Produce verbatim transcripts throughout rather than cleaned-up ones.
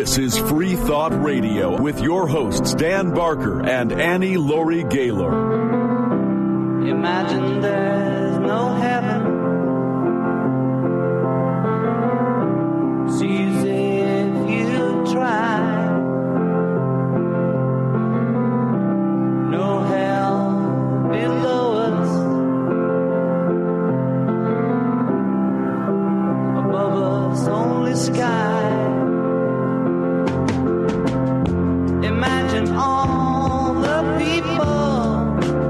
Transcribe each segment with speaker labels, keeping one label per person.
Speaker 1: This is Free Thought Radio with your hosts Dan Barker and Annie Laurie Gaylor.
Speaker 2: Imagine there's no heaven. See as if you try. No hell below us. Above us only sky. Imagine all the people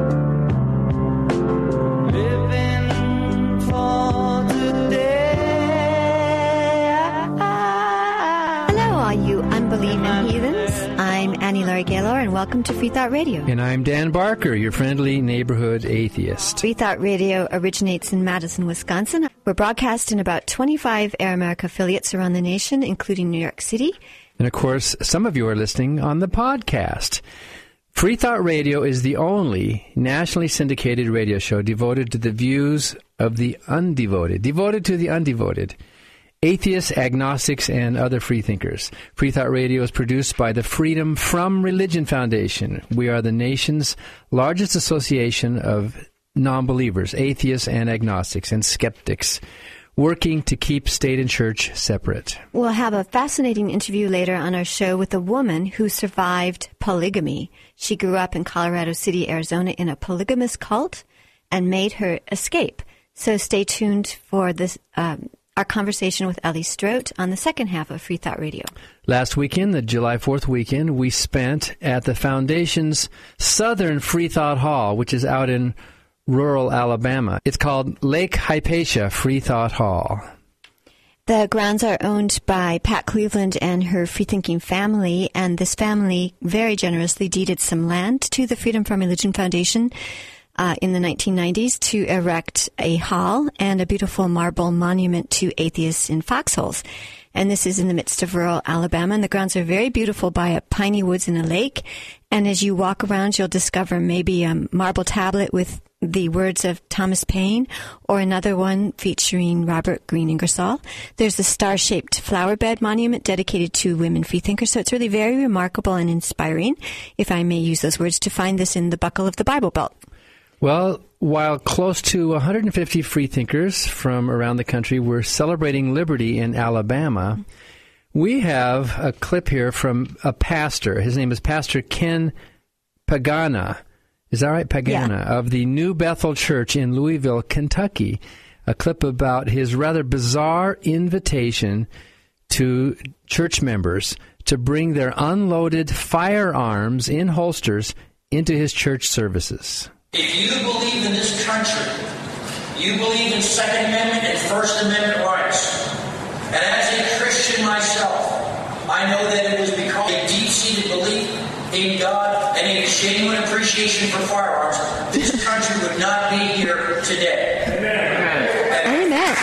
Speaker 2: living for today.
Speaker 3: Hello, all you unbelieving heathens. I'm Annie Laurie Gaylor, and welcome to Free Thought Radio.
Speaker 4: And I'm Dan Barker, your friendly neighborhood atheist.
Speaker 3: Free Thought Radio originates in Madison, Wisconsin. We're broadcast in about twenty-five Air America affiliates around the nation, including New York City.
Speaker 4: And, of course, some of you are listening on the podcast. Free Thought Radio is the only nationally syndicated radio show devoted to the views of the undevoted, devoted to the undevoted, atheists, agnostics, and other freethinkers. Free Thought Radio is produced by the Freedom From Religion Foundation. We are the nation's largest association of non-believers, atheists and agnostics and skeptics, working to keep state and church separate.
Speaker 3: We'll have a fascinating interview later on our show with a woman who survived polygamy. She grew up in Colorado City, Arizona in a polygamous cult and made her escape. So stay tuned for this um, our conversation with Ellie Strout on the second half of Free Thought Radio.
Speaker 4: Last weekend, the July fourth weekend, we spent at the Foundation's Southern Free Thought Hall, which is out in rural Alabama. It's called Lake Hypatia Free Thought Hall.
Speaker 3: The grounds are owned by Pat Cleveland and her free-thinking family, and this family very generously deeded some land to the Freedom From Religion Foundation uh, in the nineteen nineties to erect a hall and a beautiful marble monument to atheists in foxholes. And this is in the midst of rural Alabama, and the grounds are very beautiful by a piney woods and a lake. And as you walk around, you'll discover maybe a marble tablet with the words of Thomas Paine, or another one featuring Robert Greene Ingersoll. There's a star-shaped flower bed monument dedicated to women freethinkers, so it's really very remarkable and inspiring, if I may use those words, to find this in the buckle of the Bible Belt.
Speaker 4: Well, while close to one hundred fifty freethinkers from around the country were celebrating liberty in Alabama, we have a clip here from a pastor. His name is Pastor Ken Pagana. Is that right? Pagana, yeah. Of the New Bethel Church in Louisville, Kentucky. A clip about his rather bizarre invitation to church members to bring their unloaded firearms in holsters into his church services.
Speaker 5: If you believe in this country, you believe in Second Amendment and First Amendment rights, and as a Christian myself, I know that it was because of a deep-seated belief in God and a genuine appreciation for firearms, this country would not be here today.
Speaker 3: Amen. Amen.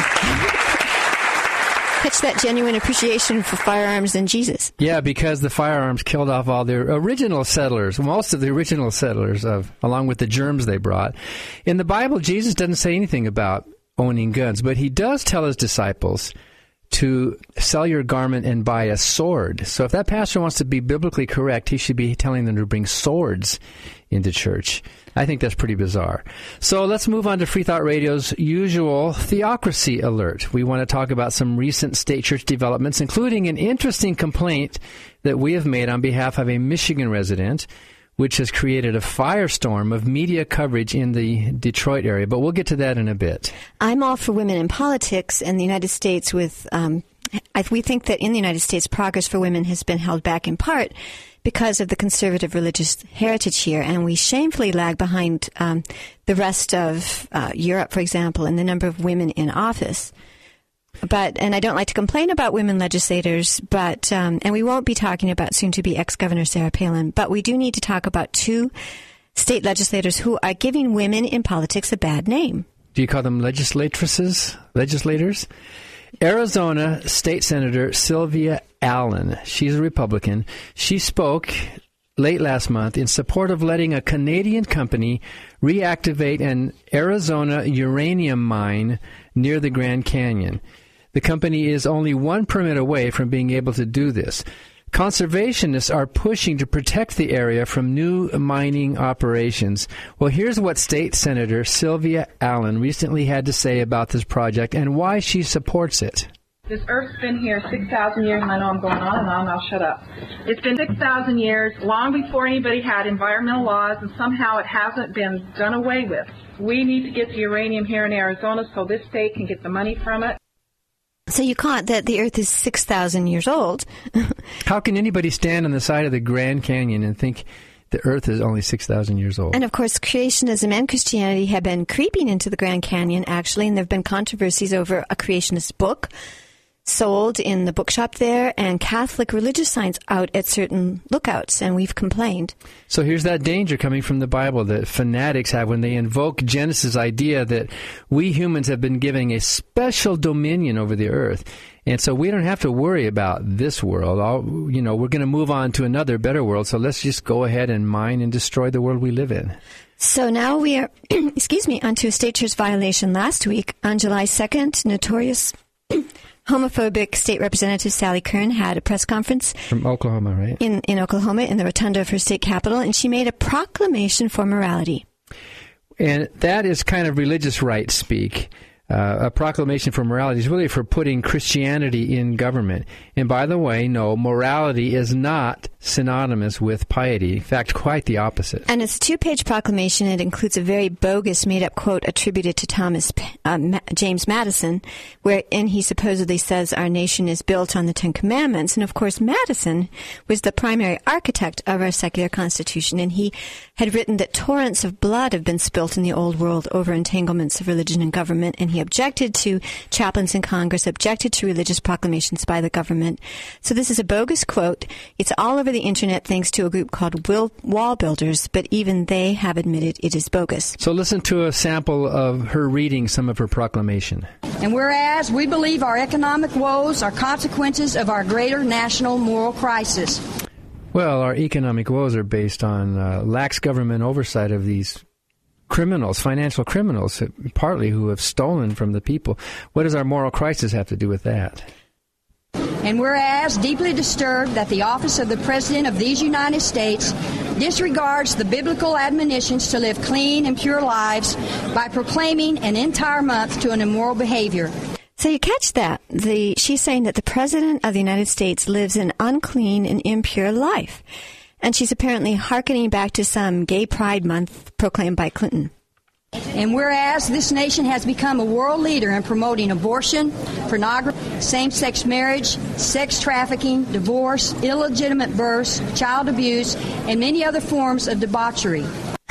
Speaker 3: Catch that genuine appreciation for firearms and Jesus.
Speaker 4: Yeah, because the firearms killed off all the original settlers, most of the original settlers, of along with the germs they brought. In the Bible, Jesus doesn't say anything about owning guns, but he does tell his disciples to sell your garment and buy a sword. So if that pastor wants to be biblically correct, he should be telling them to bring swords into church. I think that's pretty bizarre. So let's move on to Free Thought Radio's usual theocracy alert. We want to talk about some recent state church developments, including an interesting complaint that we have made on behalf of a Michigan resident, which has created a firestorm of media coverage in the Detroit area. But we'll get to that in a bit.
Speaker 3: I'm all for women in politics in the United States. With um, I, we think that in the United States, progress for women has been held back in part because of the conservative religious heritage here, and we shamefully lag behind um, the rest of uh, Europe, for example, in the number of women in office. But, and I don't like to complain about women legislators, but, um, and we won't be talking about soon-to-be ex-Governor Sarah Palin, but we do need to talk about two state legislators who are giving women in politics a bad name.
Speaker 4: Do you call them legislatresses, legislators? Arizona State Senator Sylvia Allen, she's a Republican. She spoke late last month in support of letting a Canadian company reactivate an Arizona uranium mine near the Grand Canyon. The company is only one permit away from being able to do this. Conservationists are pushing to protect the area from new mining operations. Well, here's what State Senator Sylvia Allen recently had to say about this project and why she supports it.
Speaker 6: This Earth's been here six thousand years, and I know I'm going on and on, and I'll shut up. It's been six thousand years, long before anybody had environmental laws, and somehow it hasn't been done away with. We need to get the uranium here in Arizona so this state can get the money from it.
Speaker 3: So you caught that the Earth is six thousand years old.
Speaker 4: How can anybody stand on the side of the Grand Canyon and think the Earth is only six thousand years old?
Speaker 3: And, of course, creationism and Christianity have been creeping into the Grand Canyon, actually, and there have been controversies over a creationist book sold in the bookshop there, and Catholic religious signs out at certain lookouts, and we've complained.
Speaker 4: So here's that danger coming from the Bible that fanatics have when they invoke Genesis' idea that we humans have been given a special dominion over the earth. And so we don't have to worry about this world. All, you know, we're going to move on to another better world, so let's just go ahead and mine and destroy the world we live in.
Speaker 3: So now we are, excuse me, onto a state church violation last week. On July second, notorious homophobic State Representative Sally Kern had a press conference.
Speaker 4: From Oklahoma, right? In,
Speaker 3: in Oklahoma, in the rotunda of her state capital, and she made a proclamation for morality.
Speaker 4: And that is kind of religious right speak. Uh, a proclamation for morality is really for putting Christianity in government. And by the way, no, morality is not synonymous with piety. In fact, quite the opposite.
Speaker 3: And it's a two-page proclamation. It includes a very bogus, made-up quote attributed to Thomas uh, Ma- James Madison, wherein he supposedly says our nation is built on the Ten Commandments. And, of course, Madison was the primary architect of our secular constitution, and he had written that torrents of blood have been spilt in the old world over entanglements of religion and government, and he objected to chaplains in Congress, objected to religious proclamations by the government. So this is a bogus quote. It's all over the internet thanks to a group called Will Wall Builders, but even they have admitted it is bogus.
Speaker 4: So listen to a sample of her reading some of her proclamation.
Speaker 7: And whereas we believe our economic woes are consequences of our greater national moral crisis.
Speaker 4: Well, our economic woes are based on uh, lax government oversight of these criminals, financial criminals, partly who have stolen from the people. What does our moral crisis have to do with that?
Speaker 7: And whereas deeply disturbed that the office of the President of these United States disregards the biblical admonitions to live clean and pure lives by proclaiming an entire month to an immoral behavior.
Speaker 3: So you catch that. The, she's saying that the President of the United States lives an unclean and impure life. And she's apparently hearkening back to some gay pride month proclaimed by Clinton.
Speaker 7: And whereas this nation has become a world leader in promoting abortion, pornography, same-sex marriage, sex trafficking, divorce, illegitimate births, child abuse, and many other forms of debauchery.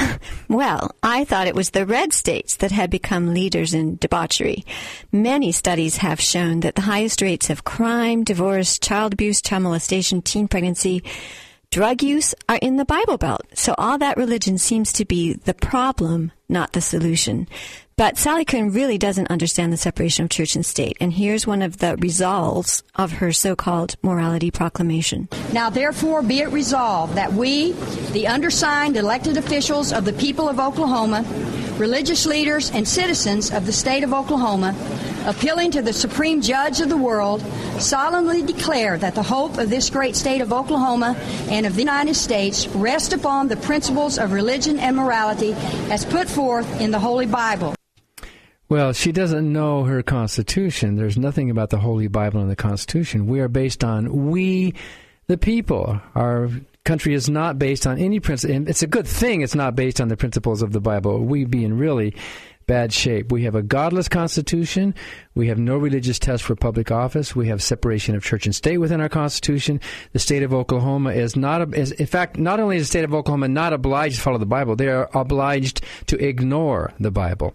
Speaker 3: Well, I thought it was the red states that had become leaders in debauchery. Many studies have shown that the highest rates of crime, divorce, child abuse, child molestation, teen pregnancy, drug use are in the Bible Belt. So all that religion seems to be the problem, not the solution. But Sally Kern really doesn't understand the separation of church and state. And here's one of the resolves of her so-called morality proclamation.
Speaker 7: Now, therefore, be it resolved that we, the undersigned elected officials of the people of Oklahoma, religious leaders and citizens of the state of Oklahoma, appealing to the Supreme Judge of the world, solemnly declare that the hope of this great state of Oklahoma and of the United States rest upon the principles of religion and morality as put forth in the Holy Bible.
Speaker 4: Well, she doesn't know her Constitution. There's nothing about the Holy Bible in the Constitution. We are based on we, the people. Our country is not based on any principle. It's a good thing it's not based on the principles of the Bible. We'd be in really bad shape. We have a godless Constitution. We have no religious test for public office. We have separation of church and state within our Constitution. The state of Oklahoma is not, is, in fact, not only is the state of Oklahoma not obliged to follow the Bible, they are obliged to ignore the Bible.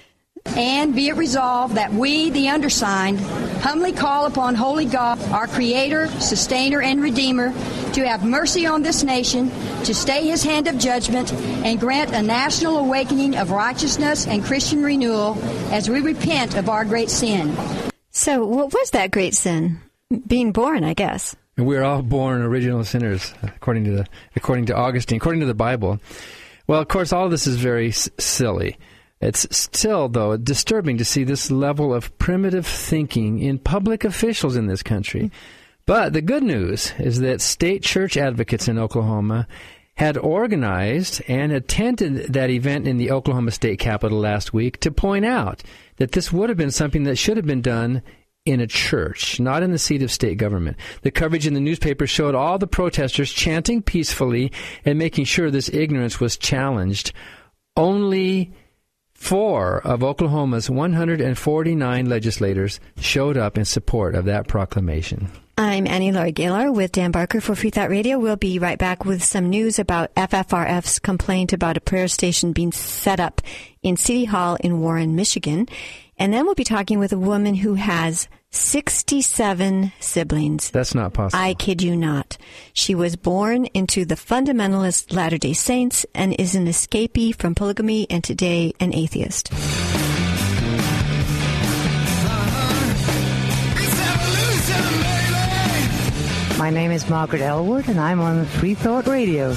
Speaker 7: And be it resolved that we, the undersigned, humbly call upon Holy God, our Creator, Sustainer, and Redeemer, to have mercy on this nation, to stay His hand of judgment, and grant a national awakening of righteousness and Christian renewal as we repent of our great sin.
Speaker 3: So what was that great sin? Being born, I guess.
Speaker 4: And we're all born original sinners, according to the according to Augustine, according to the Bible. Well, of course, all of this is very s- silly. It's still, though, disturbing to see this level of primitive thinking in public officials in this country. But the good news is that state church advocates in Oklahoma had organized and attended that event in the Oklahoma State Capitol last week to point out that this would have been something that should have been done in a church, not in the seat of state government. The coverage in the newspaper showed all the protesters chanting peacefully and making sure this ignorance was challenged. Only four of Oklahoma's one hundred forty-nine legislators showed up in support of that proclamation.
Speaker 3: I'm Annie Laurie Gaylor with Dan Barker for Free Thought Radio. We'll be right back with some news about F F R F's complaint about a prayer station being set up in City Hall in Warren, Michigan. And then we'll be talking with a woman who has sixty-seven siblings.
Speaker 4: That's not possible.
Speaker 3: I kid you not. She was born into the fundamentalist Latter-day Saints and is an escapee from polygamy and today an atheist.
Speaker 8: My name is Margaret Elwood, and I'm on Free Thought Radio.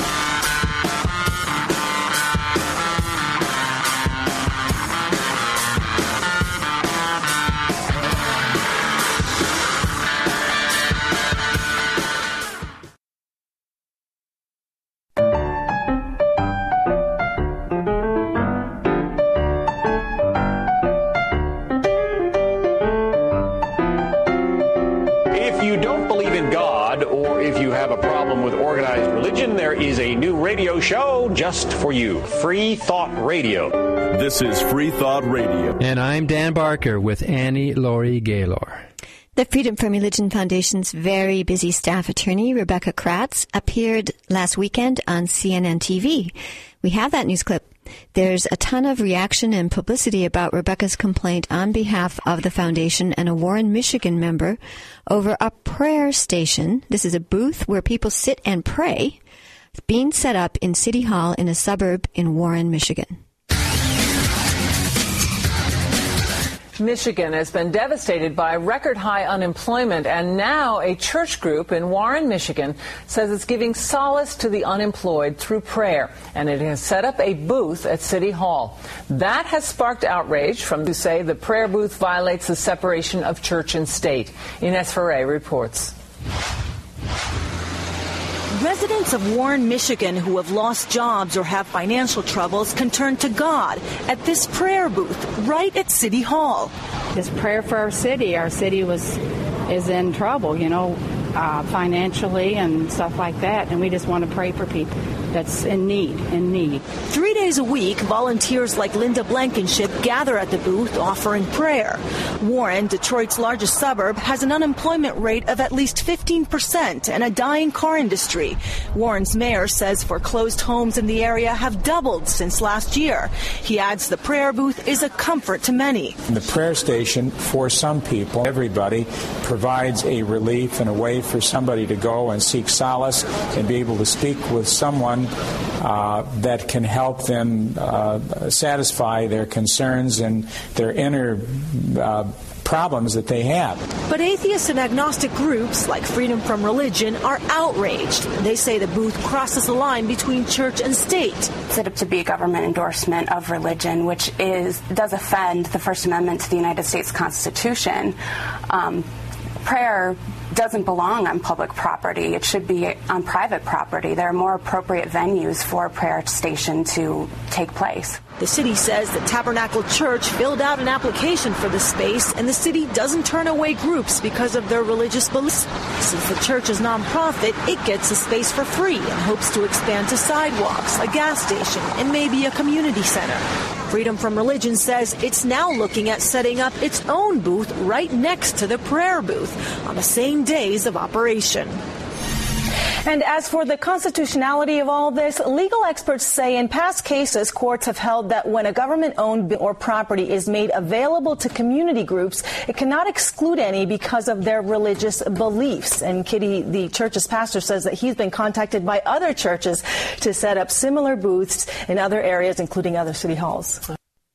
Speaker 9: There is a new radio show just for you. Free Thought Radio.
Speaker 1: This is Free Thought Radio.
Speaker 4: And I'm Dan Barker with Annie Laurie Gaylor.
Speaker 3: The Freedom from Religion Foundation's very busy staff attorney, Rebecca Kratz, appeared last weekend on C N N T V. We have that news clip. There's a ton of reaction and publicity about Rebecca's complaint on behalf of the foundation and a Warren, Michigan member over a prayer station. This is a booth where people sit and pray, being set up in City Hall in a suburb in Warren, Michigan.
Speaker 10: Michigan has been devastated by record-high unemployment, and now a church group in Warren, Michigan, says it's giving solace to the unemployed through prayer, and it has set up a booth at City Hall. That has sparked outrage from those who say the prayer booth violates the separation of church and state. Ines Ferre reports.
Speaker 11: Residents of Warren, Michigan who have lost jobs or have financial troubles can turn to God at this prayer booth right at City Hall.
Speaker 12: This prayer for our city. Our city was is in trouble, you know, uh, financially and stuff like that, and we just want to pray for people that's in need, in need.
Speaker 11: Three days a week, volunteers like Linda Blankenship gather at the booth offering prayer. Warren, Detroit's largest suburb, has an unemployment rate of at least fifteen percent and a dying car industry. Warren's mayor says foreclosed homes in the area have doubled since last year. He adds the prayer booth is a comfort to many.
Speaker 13: The prayer station, for some people, everybody, provides a relief and a way for somebody to go and seek solace and be able to speak with someone uh, that can help them uh, satisfy their concerns and their inner uh, problems that they have.
Speaker 11: But atheists and agnostic groups like Freedom from Religion are outraged. They say the booth crosses the line between church and state.
Speaker 14: Set up to be a government endorsement of religion, which is does offend the First Amendment to the United States Constitution. Um, prayer doesn't belong on public property. It should be on private property. There are more appropriate venues for a prayer station to take place.
Speaker 11: The city says the Tabernacle Church filled out an application for the space, and the city doesn't turn away groups because of their religious beliefs. Since the church is nonprofit, it gets the space for free and hopes to expand to sidewalks, a gas station, and maybe a community center. Freedom from Religion says it's now looking at setting up its own booth right next to the prayer booth on the same days of operation.
Speaker 15: And as for the constitutionality of all this, legal experts say in past cases, courts have held that when a government-owned or property is made available to community groups, it cannot exclude any because of their religious beliefs. And Kitty, the church's pastor, says that he's been contacted by other churches to set up similar booths in other areas, including other city halls.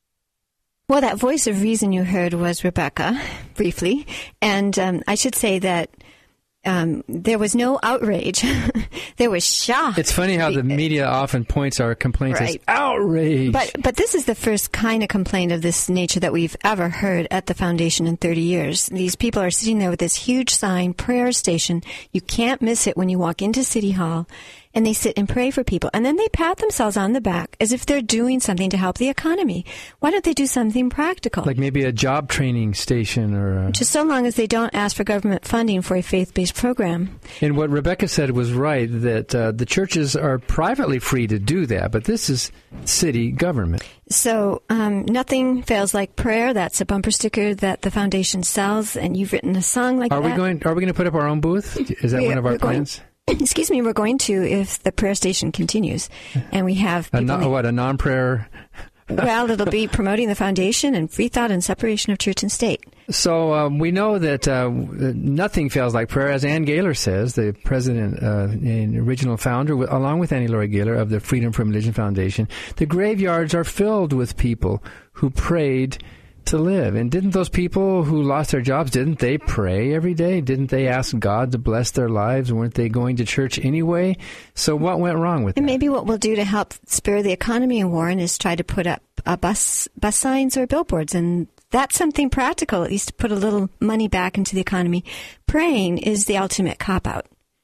Speaker 3: Well, that voice of reason you heard was Rebecca, briefly. And um, I should say that Um, there was no outrage. There was shock.
Speaker 4: It's funny how the media often points our complaints
Speaker 3: Right.
Speaker 4: as outrage.
Speaker 3: But but this is the first kind of complaint of this nature that we've ever heard at the foundation in thirty years. These people are sitting there with this huge sign, prayer station. You can't miss it when you walk into City Hall. And they sit and pray for people. And then they pat themselves on the back as if they're doing something to help the economy. Why don't they do something practical?
Speaker 4: Like maybe a job training station or... A...
Speaker 3: Just so long as they don't ask for government funding for a faith-based program.
Speaker 4: And what Rebecca said was right, that uh, the churches are privately free to do that, but this is city government.
Speaker 3: So um, nothing fails like prayer. That's a bumper sticker that the foundation sells, and you've written a song like
Speaker 4: are
Speaker 3: that.
Speaker 4: We going, are we going to put up our own booth? Is that
Speaker 3: We-
Speaker 4: one of our
Speaker 3: we're going-
Speaker 4: plans?
Speaker 3: Excuse me, we're going to if the prayer station continues, and we have
Speaker 4: A
Speaker 3: people.
Speaker 4: non, what, a non-prayer...
Speaker 3: Well, it'll be promoting the foundation and free thought and separation of church and state.
Speaker 4: So um, we know that uh, nothing fails like prayer, as Ann Gaylor says, the president uh, and original founder, w- along with Annie Laurie Gaylor of the Freedom from Religion Foundation. The graveyards are filled with people who prayed to live. And didn't those people who lost their jobs, didn't they pray every day? Didn't they ask God to bless their lives? Weren't they going to church anyway? So what went wrong with
Speaker 3: And
Speaker 4: that?
Speaker 3: maybe what we'll do to help spur the economy in Warren is try to put up uh, bus bus signs or billboards, and that's something practical, at least to put a little money back into the economy. Praying is the ultimate cop-out.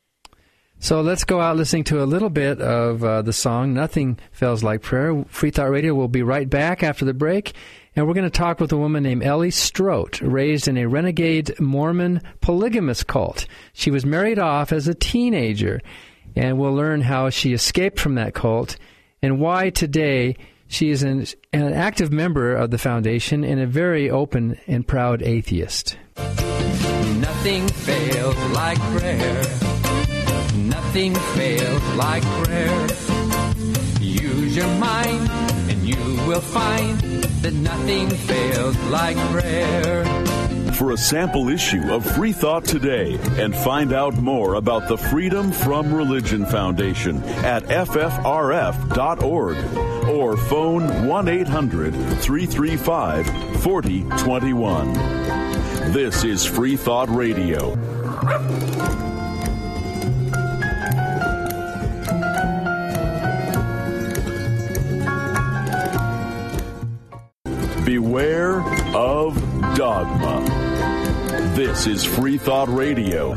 Speaker 4: So let's go out listening to a little bit of uh, the song, Nothing Fails Like Prayer. Free Thought Radio will be right back after the break. And we're going to talk with a woman named Ellie Strout, raised in a renegade Mormon polygamous cult. She was married off as a teenager, and we'll learn how she escaped from that cult and why today she is an, an active member of the foundation and a very open and proud atheist.
Speaker 16: Nothing fails like prayer. Nothing fails like prayer. Use your mind and you will find that nothing fails like prayer.
Speaker 1: For a sample issue of Free Thought Today and find out more about the Freedom from Religion Foundation at F F R F dot org or phone one eight hundred three three five four zero two one. This is Free Thought Radio. Beware of dogma. This is Free Thought Radio.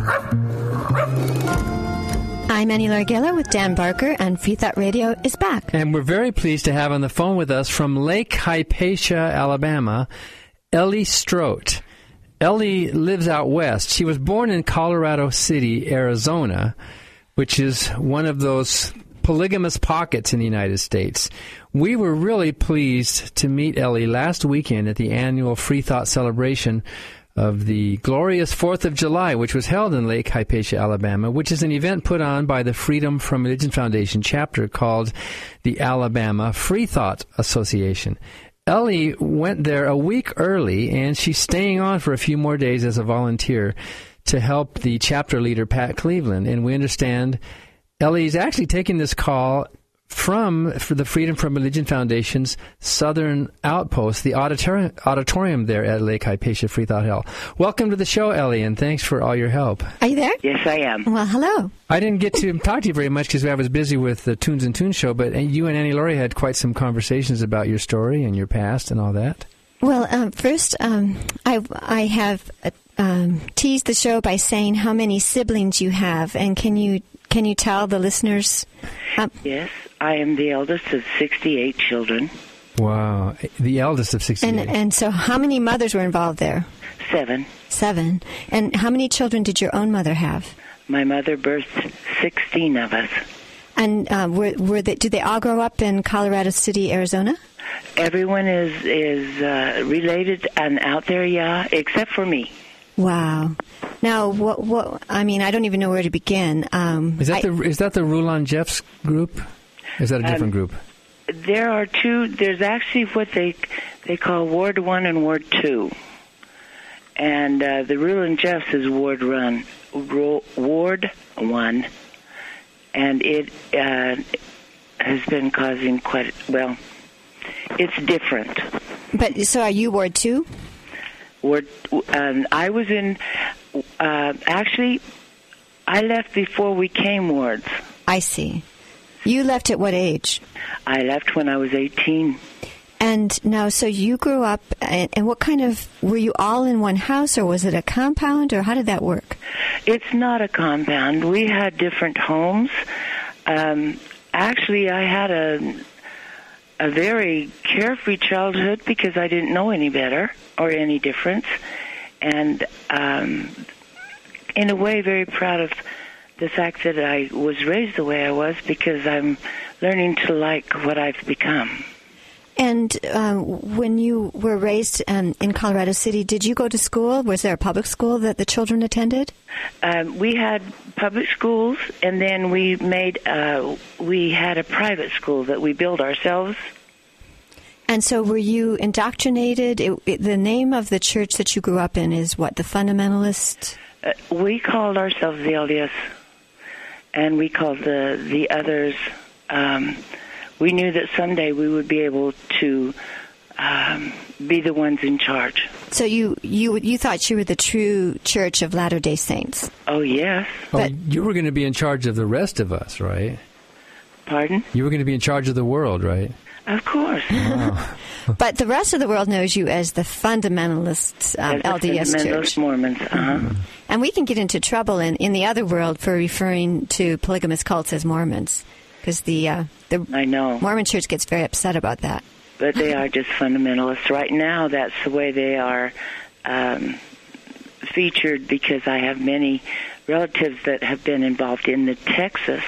Speaker 3: I'm Annie Laurie Gaylor with Dan Barker, and Free Thought Radio is back.
Speaker 4: And we're very pleased to have on the phone with us from Lake Hypatia, Alabama, Ellie Strout. Ellie lives out west. She was born in Colorado City, Arizona, which is one of those polygamous pockets in the United States. We were really pleased to meet Ellie last weekend at the annual Free Thought celebration of the glorious fourth of July, which was held in Lake Hypatia, Alabama, which is an event put on by the Freedom from Religion Foundation chapter called the Alabama Free Thought Association. Ellie went there a week early, and she's staying on for a few more days as a volunteer to help the chapter leader, Pat Cleveland. And we understand Ellie's actually taking this call from for the Freedom from Religion Foundation's Southern Outpost, the auditorium, auditorium there at Lake Hypatia Free Thought Hall. Welcome to the show, Ellie, and thanks for all your help.
Speaker 3: Are you there?
Speaker 17: Yes, I am.
Speaker 3: Well, hello.
Speaker 4: I didn't get to talk to you very much because I was busy with the Tunes and Tunes show, but you and Annie Laurie had quite some conversations about your story and your past and all that.
Speaker 3: Well, um, first, um, I, I have uh, um, teased the show by saying how many siblings you have, and can you can you tell the listeners? Um,
Speaker 17: yes, I am the eldest of sixty-eight children.
Speaker 4: Wow, the eldest of sixty-eight.
Speaker 3: And, and so how many mothers were involved there?
Speaker 17: Seven.
Speaker 3: Seven. And how many children did your own mother have?
Speaker 17: My mother birthed sixteen of us.
Speaker 3: And uh, were, were they, did they all grow up in Colorado City, Arizona?
Speaker 17: Everyone is, is uh, related and out there, yeah, except for me.
Speaker 3: Wow. Now, what? What? I mean, I don't even know where to begin. Um,
Speaker 4: is that
Speaker 3: I,
Speaker 4: the is that the Rulon Jeffs group? Is that a different um, group?
Speaker 17: There are two. There's actually what they they call Ward One and Ward Two, and uh, the Rulon Jeffs is Ward Run, Ward One, and it uh, has been causing quite well. It's different.
Speaker 3: But so, are you Ward Two?
Speaker 17: Ward. Um, I was in. Uh, actually, I left before we came wards.
Speaker 3: I see. You left at what age?
Speaker 17: I left when I was eighteen.
Speaker 3: And now, so you grew up, and, and what kind of, were you all in one house, or was it a compound, or how did that work?
Speaker 17: It's not a compound. We had different homes. Um, actually, I had a a very carefree childhood because I didn't know any better or any difference. And um, in a way, very proud of the fact that I was raised the way I was, because I'm learning to like what I've become.
Speaker 3: And uh, when you were raised um, in Colorado City, did you go to school? Was there a public school that the children attended?
Speaker 17: Um, we had public schools, and then we made uh, we had a private school that we built ourselves.
Speaker 3: And so were you indoctrinated? It, it, the name of the church that you grew up in is what, the Fundamentalist?
Speaker 17: Uh, we called ourselves the L D S, and we called the, the others... Um, we knew that someday we would be able to um, be the ones in charge.
Speaker 3: So you, you you thought you were the true Church of Latter-day Saints?
Speaker 17: Oh, yes.
Speaker 4: Oh, you were going to be in charge of the rest of us, right?
Speaker 17: Pardon?
Speaker 4: You were going to be in charge of the world, right?
Speaker 17: Of course.
Speaker 4: Wow.
Speaker 3: But the rest of the world knows you as the Fundamentalist um,
Speaker 17: as the
Speaker 3: L D S
Speaker 17: Fundamentalist
Speaker 3: Church.
Speaker 17: Mormons, uh-huh.
Speaker 3: Mm-hmm. And we can get into trouble in, in the other world for referring to polygamous cults as Mormons. Because the uh, the
Speaker 17: I know.
Speaker 3: Mormon Church gets very upset about that.
Speaker 17: But they are just fundamentalists. Right now, that's the way they are um, featured, because I have many relatives that have been involved in the Texas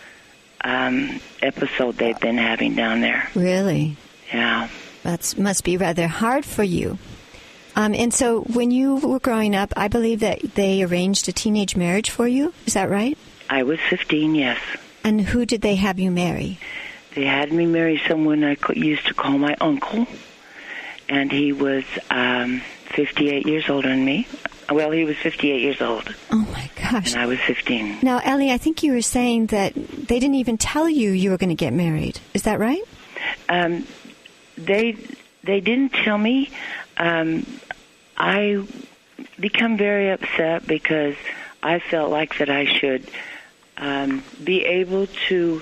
Speaker 17: um, episode they've been having down there.
Speaker 3: Really?
Speaker 17: Yeah.
Speaker 3: That must be rather hard for you. Um, and so when you were growing up, I believe that they arranged a teenage marriage for you. Is that right?
Speaker 17: I was fifteen, yes.
Speaker 3: And who did they have you marry?
Speaker 17: They had me marry someone I used to call my uncle, and he was um, fifty-eight years older than me. Well, he was fifty-eight years old.
Speaker 3: Oh, my gosh.
Speaker 17: And I was fifteen.
Speaker 3: Now, Ellie, I think you were saying that they didn't even tell you you were going to get married. Is that right?
Speaker 17: Um, they they didn't tell me. Um, I become very upset because I felt like that I should um, be able to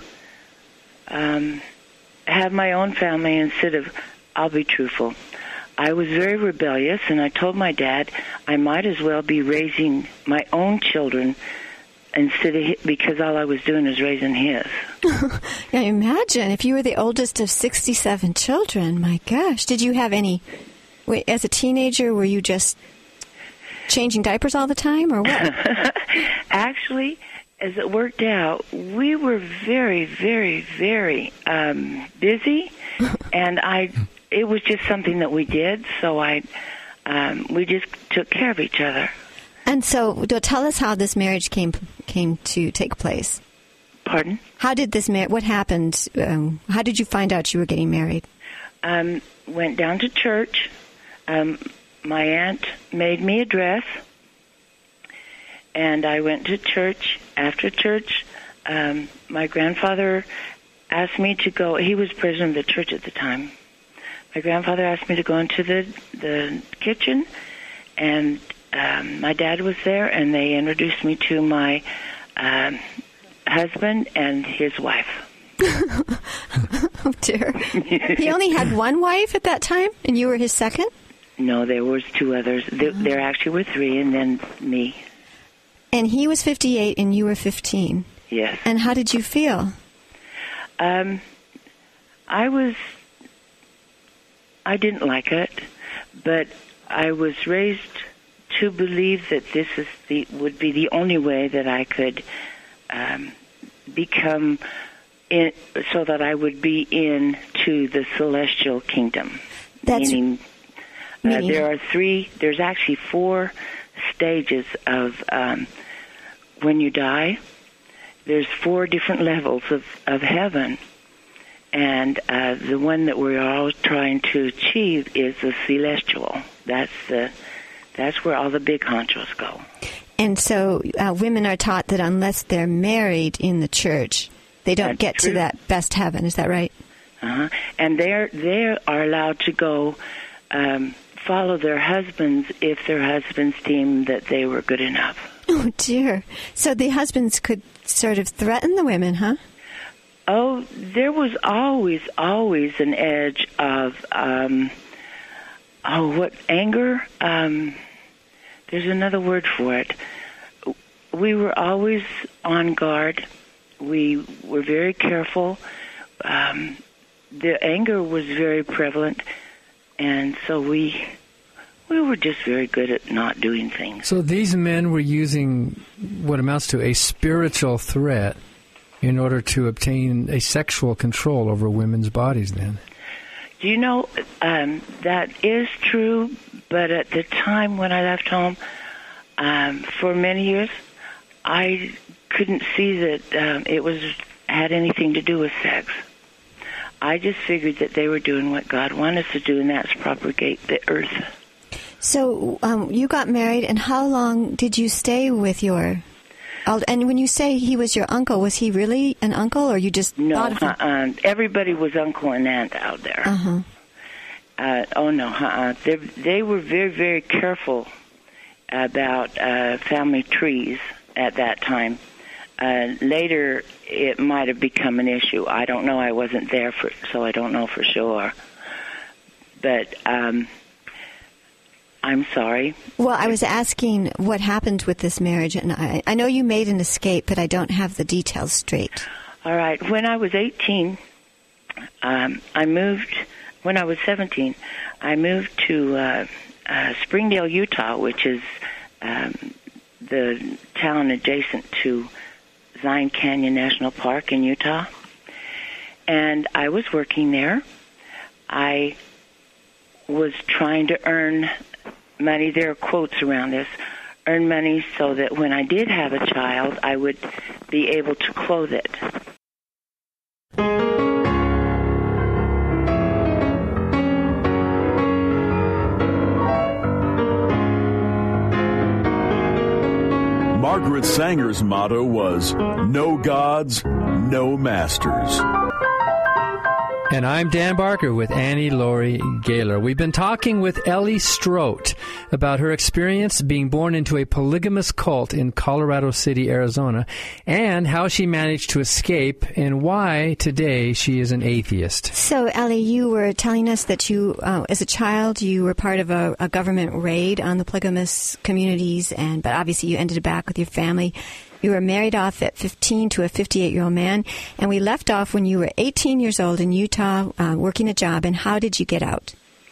Speaker 17: um, have my own family instead of, I'll be truthful, I was very rebellious, and I told my dad I might as well be raising my own children instead of his, because all I was doing is raising his.
Speaker 3: Yeah, imagine if you were the oldest of sixty-seven children. My gosh, did you have any? Wait, as a teenager, were you just changing diapers all the time, or what?
Speaker 17: Actually, as it worked out, we were very, very, very um, busy, and I. It was just something that we did, so I, um, we just took care of each other.
Speaker 3: And so, tell us how this marriage came came to take place.
Speaker 17: Pardon?
Speaker 3: How did this mar- What happened? Um, how did you find out you were getting married?
Speaker 17: Um, went down to church. Um, my aunt made me a dress, and I went to church. After church, um, my grandfather asked me to go. He was president of the church at the time. My grandfather asked me to go into the the kitchen, and um, my dad was there, and they introduced me to my um, husband and his wife.
Speaker 3: Oh, dear. He only had one wife at that time, and you were his second?
Speaker 17: No, there was two others. There, there actually were three, and then me.
Speaker 3: And he was fifty-eight, and you were fifteen.
Speaker 17: Yes.
Speaker 3: And how did you feel?
Speaker 17: Um, I was... I didn't like it, but I was raised to believe that this is the would be the only way that I could um, become in, so that I would be in to the celestial kingdom.
Speaker 3: That's
Speaker 17: meaning, uh,
Speaker 3: meaning
Speaker 17: there are three. There's actually four stages of um, when you die. There's four different levels of, of heaven. And uh, the one that we're all trying to achieve is the celestial. That's the that's where all the big honchos go.
Speaker 3: And so uh, women are taught that unless they're married in the church, they don't
Speaker 17: That's
Speaker 3: get
Speaker 17: true.
Speaker 3: to that best heaven. Is that right?
Speaker 17: Uh-huh. And they're they are allowed to go um, follow their husbands if their husbands deem that they were good enough.
Speaker 3: Oh, dear. So the husbands could sort of threaten the women, huh?
Speaker 17: Oh, there was always, always an edge of, um, oh, what, anger? Um, there's another word for it. We were always on guard. We were very careful. Um, the anger was very prevalent, and so we we were just very good at not doing things.
Speaker 4: So these men were using what amounts to a spiritual threat in order to obtain a sexual control over women's bodies then.
Speaker 17: Do you know, um, that is true, but at the time when I left home, um, for many years, I couldn't see that um, it was had anything to do with sex. I just figured that they were doing what God wanted us to do, and that's propagate the earth.
Speaker 3: So um, you got married, and how long did you stay with your... And when you say he was your uncle, was he really an uncle, or you just
Speaker 17: no,
Speaker 3: thought of him?
Speaker 17: Uh-uh. Everybody was uncle and aunt out there.
Speaker 3: Uh-huh.
Speaker 17: Uh, oh, no, uh-uh. They, they were very, very careful about uh, family trees at that time. Uh, later, it might have become an issue. I don't know. I wasn't there, for, so I don't know for sure. But um, I'm sorry.
Speaker 3: Well, I was asking what happened with this marriage, and I, I know you made an escape, but I don't have the details straight.
Speaker 17: All right. When I was eighteen, um, I moved. When I was seventeen, I moved to uh, uh, Springdale, Utah, which is um, the town adjacent to Zion Canyon National Park in Utah. And I was working there. I was trying to earn money. There are quotes around this. Earn money so that when I did have a child, I would be able to clothe it.
Speaker 1: Margaret Sanger's motto was, no gods, no masters.
Speaker 4: And I'm Dan Barker with Annie Laurie Gaylor. We've been talking with Ellie Strout about her experience being born into a polygamous cult in Colorado City, Arizona, and how she managed to escape and why today she is an atheist.
Speaker 3: So, Ellie, you were telling us that you, uh, as a child, you were part of a, a government raid on the polygamous communities, and but obviously you ended back with your family. You were married off at fifteen to a fifty-eight-year-old man, and we left off when you were eighteen years old in Utah, uh, working a job. And how did you get out?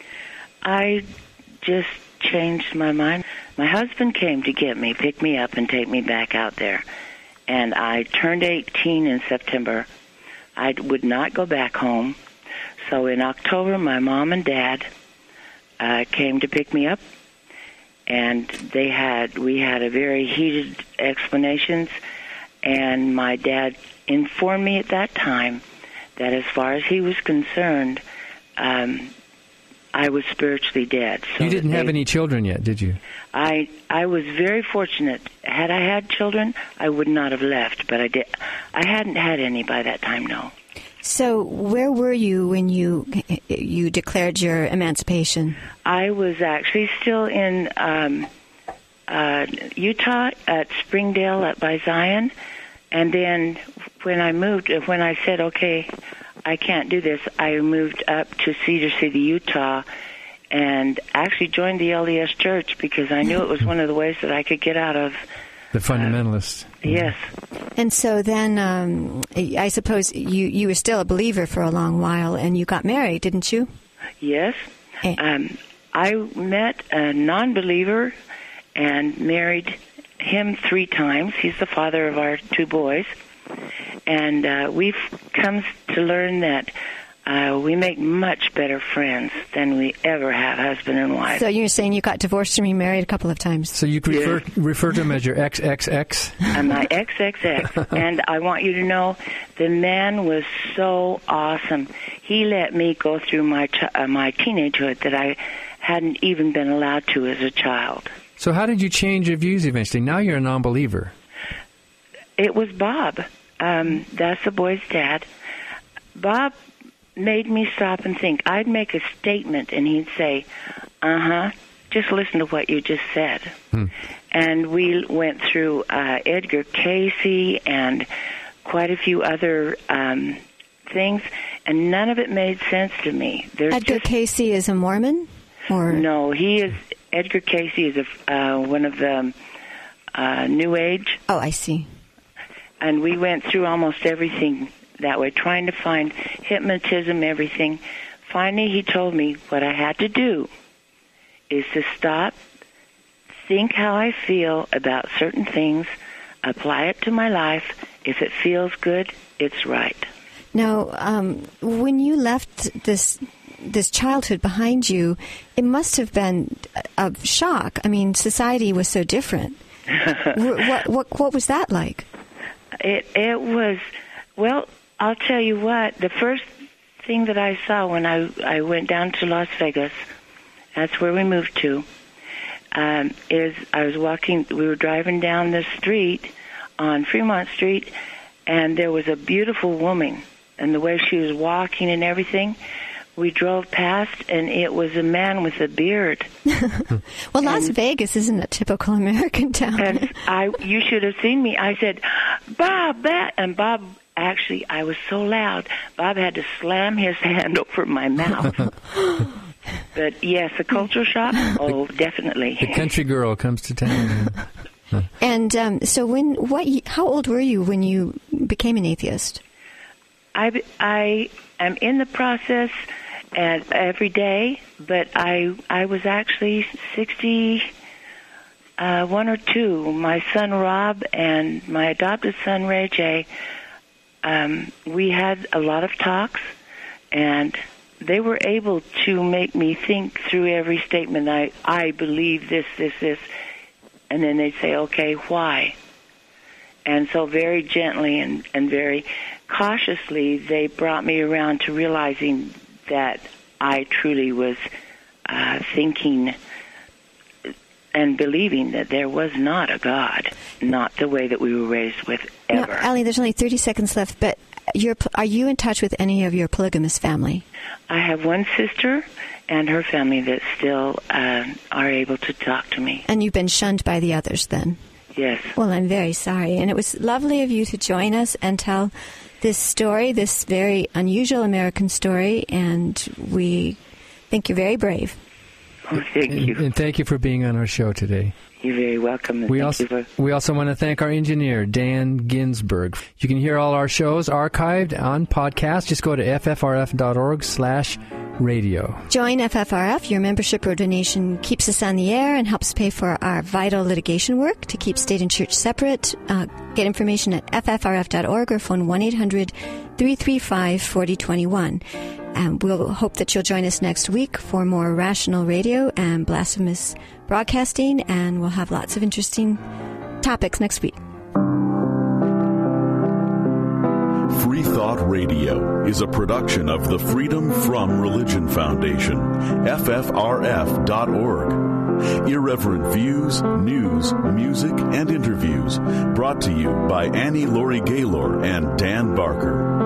Speaker 17: I just changed my mind. My husband came to get me, pick me up, and take me back out there. And I turned eighteen in September. I would not go back home. So in October, my mom and dad uh, came to pick me up. And they had, we had a very heated explanations, and my dad informed me at that time that as far as he was concerned, um, I was spiritually dead. So
Speaker 4: you didn't
Speaker 17: they,
Speaker 4: have any children yet, did you?
Speaker 17: I I was very fortunate. Had I had children, I would not have left, but I did. I hadn't had any by that time, no.
Speaker 3: So where were you when you you declared your emancipation?
Speaker 17: I was actually still in um, uh, Utah at Springdale at by Zion, and then when I moved, when I said, okay, I can't do this, I moved up to Cedar City, Utah, and actually joined the L D S Church because I knew it was one of the ways that I could get out of
Speaker 4: the fundamentalists.
Speaker 17: Uh, yes.
Speaker 3: And so then um, I suppose you, you were still a believer for a long while, and you got married, didn't you?
Speaker 17: Yes.
Speaker 3: Hey.
Speaker 17: Um, I met a non-believer and married him three times. He's the father of our two boys. And uh, we've come to learn that uh, we make much better friends than we ever have, husband and wife.
Speaker 3: So you're saying you got divorced and remarried a couple of times.
Speaker 4: So you could refer, refer to him as your X X X?
Speaker 17: And my X X X. And I want you to know, the man was so awesome. He let me go through my ch- uh, my teenagehood that I hadn't even been allowed to as a child.
Speaker 4: So how did you change your views eventually? Now you're a non-believer.
Speaker 17: It was Bob. Um, that's the boy's dad. Bob made me stop and think. I'd make a statement, and he'd say, uh-huh, just listen to what you just said.
Speaker 4: Hmm.
Speaker 17: And we went through uh, Edgar Cayce and quite a few other um, things, and none of it made sense to me. There's
Speaker 3: Edgar
Speaker 17: just,
Speaker 3: Cayce is a Mormon? Or
Speaker 17: No, he is, Edgar Cayce is a, uh, one of the uh, New Age.
Speaker 3: Oh, I see.
Speaker 17: And we went through almost everything that way, trying to find hypnotism, everything. Finally, he told me what I had to do is to stop, think how I feel about certain things, apply it to my life. If it feels good, it's right.
Speaker 3: Now, um, when you left this this childhood behind you, it must have been a shock. I mean, society was so different. what, what what was that like?
Speaker 17: It it was, well, I'll tell you what, the first thing that I saw when I, I went down to Las Vegas, that's where we moved to, um, is I was walking, we were driving down the street on Fremont Street, and there was a beautiful woman, and the way she was walking and everything, we drove past, and it was a man with a beard.
Speaker 3: Well, Las and, Vegas isn't a typical American town.
Speaker 17: And I, you should have seen me. I said, Bob, that, and Bob, actually, I was so loud, Bob had to slam his hand over my mouth. But yes, a culture shock. Oh, definitely.
Speaker 4: The country girl comes to town.
Speaker 3: And um, so, when what? How old were you when you became an atheist?
Speaker 17: I, I am in the process, and every day. But I I was actually sixty. Uh, one or two. My son Rob and my adopted son Ray J. Um, we had a lot of talks, and they were able to make me think through every statement. I, I believe this, this, this. And then they'd say, okay, why? And so very gently and, and very cautiously, they brought me around to realizing that I truly was uh, thinking and believing that there was not a God, not the way that we were raised with ever.
Speaker 3: Now, Allie, there's only thirty seconds left, but you're, are you in touch with any of your polygamous family?
Speaker 17: I have one sister and her family that still uh, are able to talk to me.
Speaker 3: And you've been shunned by the others then?
Speaker 17: Yes.
Speaker 3: Well, I'm very sorry. And it was lovely of you to join us and tell this story, this very unusual American story, and we think you're very brave.
Speaker 17: Oh, thank you.
Speaker 4: And, and thank you for being on our show today.
Speaker 17: You're very welcome. And
Speaker 4: we,
Speaker 17: thank
Speaker 4: also,
Speaker 17: you for...
Speaker 4: we also want to thank our engineer, Dan Ginsberg. You can hear all our shows archived on podcast. Just go to f f r f dot org slash radio.
Speaker 3: Join F F R F. Your membership or donation keeps us on the air and helps pay for our vital litigation work to keep state and church separate. Uh, get information at f f r f dot org or phone one eight hundred three three five four zero two one. And we'll hope that you'll join us next week for more rational radio and blasphemous broadcasting, and we'll have lots of interesting topics next week.
Speaker 1: Free Thought Radio is a production of the Freedom From Religion Foundation, F F R F dot org. Irreverent views, news, music, and interviews brought to you by Annie Laurie Gaylor and Dan Barker.